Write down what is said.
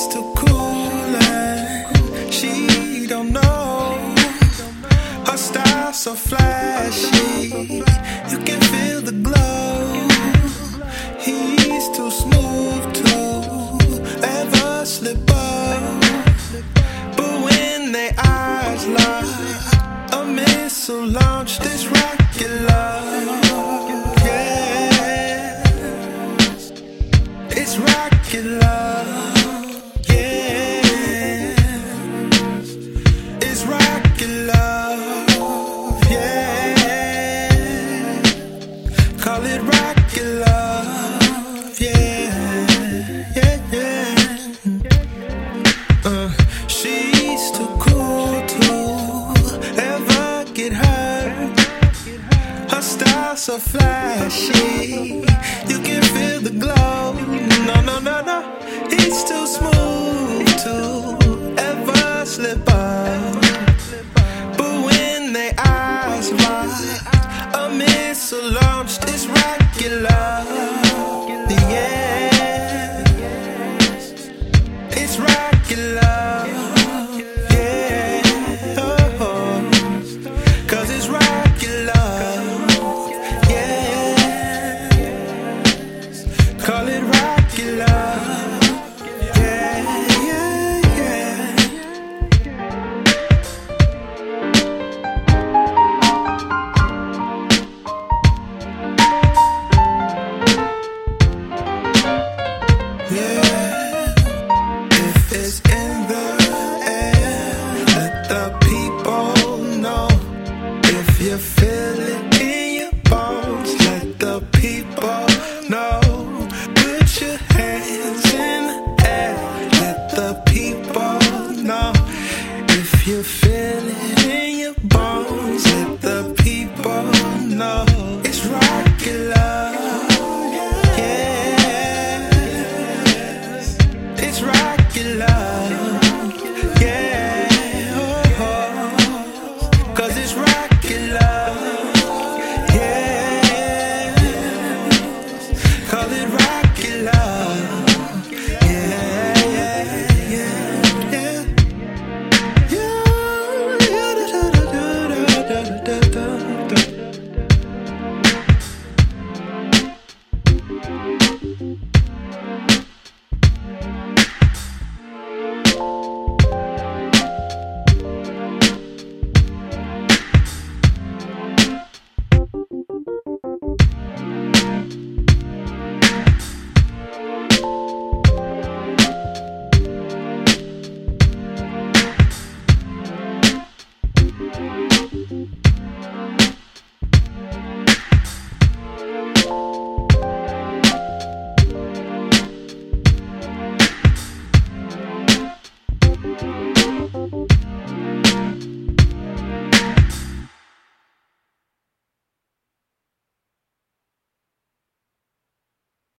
She's too cool and she don't know. Her style so flashy, you can feel the glow. He's too smooth to ever slip up, but when their eyes lock, a missile launched this rocket love. Yeah, it's rocket love. Yeah, it's rocket love. Yeah, call it rocket love. Yeah, yeah, yeah. She's too cool to ever get hurt. Her style so flashy, you can feel the glow. No, no, no, no, he's too smooth to ever slip up, but when their eyes lock, a missile launched this rocket love. Yeah, it's rocket love. Yeah, oh, 'cause it's rocket love. Yeah, call it rocket love. Yeah, yeah, yeah. Yeah, if it's in the air, let the people know. If you feel it in your bones, let the people know. Put your hands in the air, let the people know. If you feel it in your bones, let the people know. It's rocket love. Yeah, it's rocket love.